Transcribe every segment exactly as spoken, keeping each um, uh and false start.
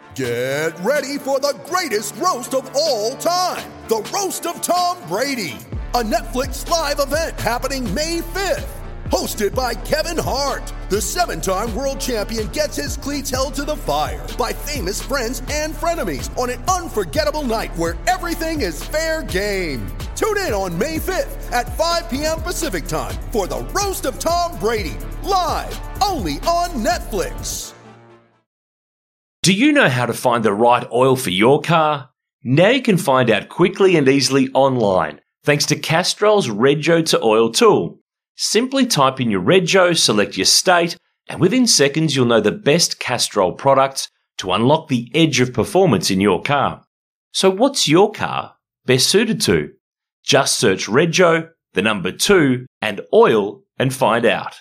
Get ready for the greatest roast of all time, the Roast of Tom Brady, a Netflix live event happening May fifth. Hosted by Kevin Hart, the seven-time world champion gets his cleats held to the fire by famous friends and frenemies on an unforgettable night where everything is fair game. Tune in on May fifth at five p.m. Pacific time for the Roast of Tom Brady, live only on Netflix. Do you know how to find the right oil for your car? Now you can find out quickly and easily online, thanks to Castrol's Rego to Oil tool. Simply type in your Rego, select your state, and within seconds you'll know the best Castrol products to unlock the edge of performance in your car. So what's your car best suited to? Just search Rego, the number two, and oil and find out.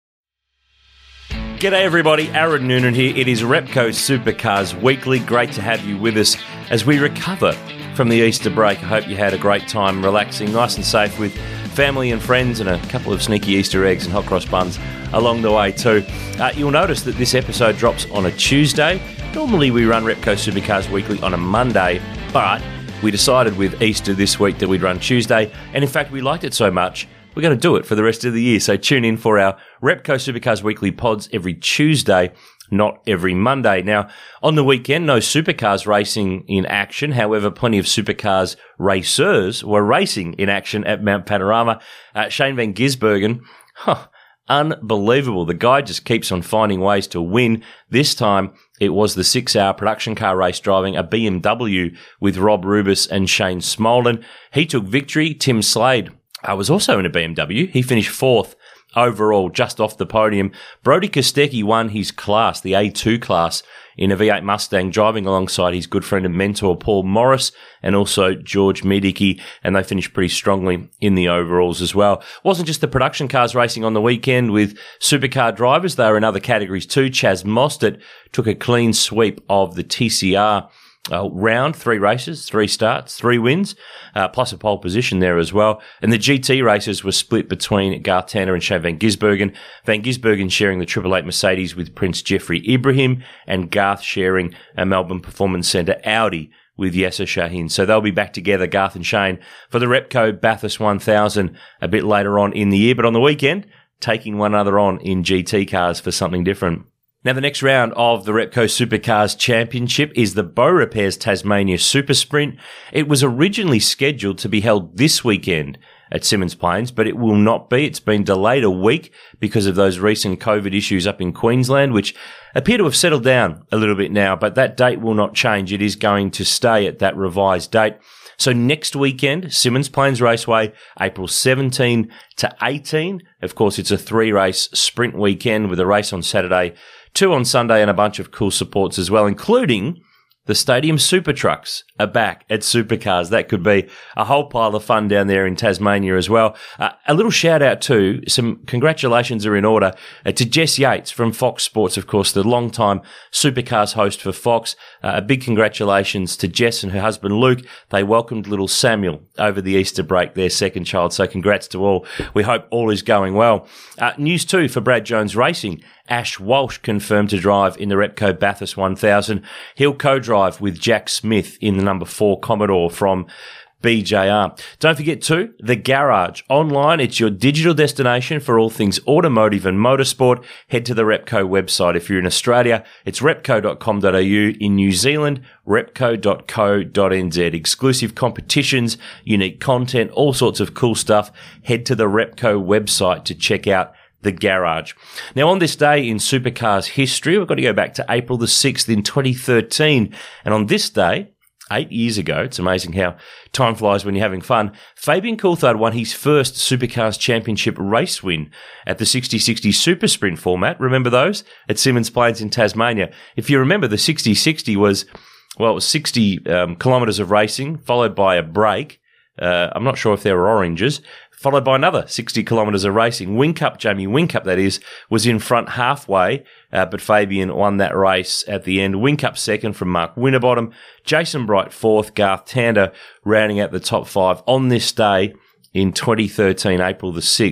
G'day everybody, Aaron Noonan here. It is Repco Supercars Weekly. Great to have you with us as we recover from the Easter break. I hope you had a great time relaxing, nice and safe with family and friends, and a couple of sneaky Easter eggs and hot cross buns along the way too. Uh, you'll notice that this episode drops on a Tuesday. Normally we run Repco Supercars Weekly on a Monday, but we decided with Easter this week that we'd run Tuesday, and in fact we liked it so much we're going to do it for the rest of the year. So tune in for our Repco Supercars Weekly pods every Tuesday, not every Monday. Now, on the weekend, no supercars racing in action. However, plenty of supercars racers were racing in action at Mount Panorama. Uh, Shane Van Gisbergen, huh, unbelievable. The guy just keeps on finding ways to win. This time, it was the six-hour production car race driving a B M W with Rob Rubis and Shane Smolden. He took victory. Tim Slade uh, was also in a B M W. He finished fourth overall, just off the podium. Brody Kostecki won his class, the A two class, in a V eight Mustang, driving alongside his good friend and mentor Paul Morris and also George Midicki, and they finished pretty strongly in the overalls as well. It wasn't just the production cars racing on the weekend with supercar drivers. They were in other categories too. Chaz Mostert took a clean sweep of the T C R Uh, round, three races, three starts, three wins, uh, plus a pole position there as well. And the G T races were split between Garth Tander and Shane Van Gisbergen. Van Gisbergen sharing the Triple Eight Mercedes with Prince Jeffrey Ibrahim, and Garth sharing a Melbourne Performance Centre Audi with Yasser Shahin. So they'll be back together, Garth and Shane, for the Repco Bathurst one thousand a bit later on in the year. But on the weekend, taking one another on in G T cars for something different. Now, the next round of the Repco Supercars Championship is the Bow Repairs Tasmania Super Sprint. It was originally scheduled to be held this weekend at Symmons Plains, but it will not be. It's been delayed a week because of those recent COVID issues up in Queensland, which appear to have settled down a little bit now, but that date will not change. It is going to stay at that revised date. So next weekend, Symmons Plains Raceway, April seventeenth to eighteenth. Of course, it's a three-race sprint weekend with a race on Saturday, two on Sunday, and a bunch of cool supports as well, including the Stadium Super Trucks are back at Supercars. That could be a whole pile of fun down there in Tasmania as well. Uh, a little shout out too, some congratulations are in order uh, to Jess Yates from Fox Sports, of course, the long-time Supercars host for Fox. Uh, a big congratulations to Jess and her husband Luke. They welcomed little Samuel over the Easter break, their second child. So congrats to all. We hope all is going well. Uh, news too for Brad Jones Racing. Ash Walsh confirmed to drive in the Repco Bathurst one thousand. He'll co-drive with Jack Smith in the number four Commodore from B J R. Don't forget too, The Garage. Online, it's your digital destination for all things automotive and motorsport. Head to the Repco website. If you're in Australia, it's repco dot com dot a u. In New Zealand, repco dot co dot n z. Exclusive competitions, unique content, all sorts of cool stuff. Head to the Repco website to check out The Garage. Now, on this day in Supercars history, we've got to go back to April the sixth in twenty thirteen. And on this day, eight years ago, it's amazing how time flies when you're having fun, Fabian Coulthard won his first Supercars Championship race win at the sixty sixty Super Sprint format. Remember those? At Symmons Plains in Tasmania. If you remember, the sixty sixty was, well, it was sixty um, kilometres of racing, followed by a break. Uh, I'm not sure if there were oranges, followed by another sixty kilometres of racing. Whincup, Jamie Whincup, that is, was in front halfway, uh, but Fabian won that race at the end. Whincup second from Mark Winterbottom. Jason Bright fourth. Garth Tander rounding out the top five on this day in twenty thirteen, April the sixth.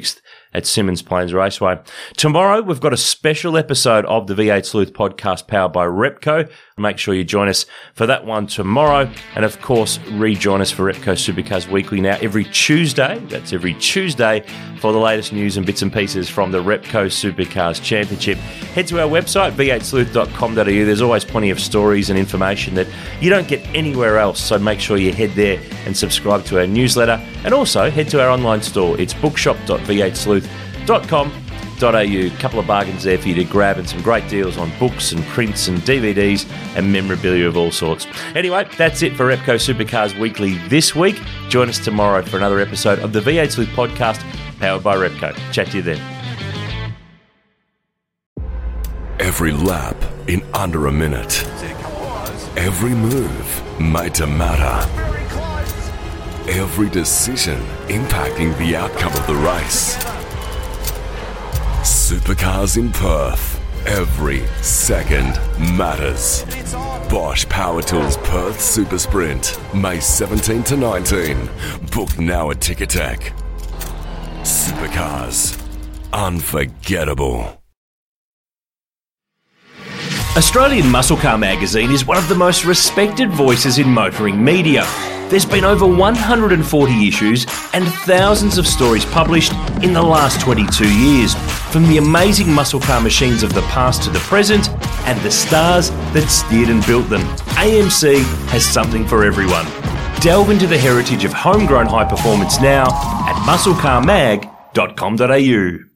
at Symmons Plains Raceway. Tomorrow, we've got a special episode of the V eight Sleuth podcast powered by Repco. Make sure you join us for that one tomorrow. And of course, rejoin us for Repco Supercars Weekly now every Tuesday. That's every Tuesday for the latest news and bits and pieces from the Repco Supercars Championship. Head to our website, v eight sleuth dot com dot a u. There's always plenty of stories and information that you don't get anywhere else. So make sure you head there and subscribe to our newsletter. And also head to our online store. It's bookshop dot v eight sleuth dot com dot a u. A couple of bargains there for you to grab and some great deals on books and prints and D V Ds and memorabilia of all sorts. Anyway, that's it for Repco Supercars Weekly this week. Join us tomorrow for another episode of the V eight Sleuth podcast powered by Repco. Chat to you then. Every lap in under a minute. Every move made to matter. Every decision impacting the outcome of the race. Supercars in Perth. Every second matters. Bosch Power Tools Perth Super Sprint. May seventeenth to nineteenth. Book now at Ticketek. Supercars. Unforgettable. Australian Muscle Car Magazine is one of the most respected voices in motoring media. There's been over one hundred forty issues and thousands of stories published in the last twenty-two years, from the amazing muscle car machines of the past to the present, and the stars that steered and built them. A M C has something for everyone. Delve into the heritage of homegrown high performance now at muscle car mag dot com dot a u.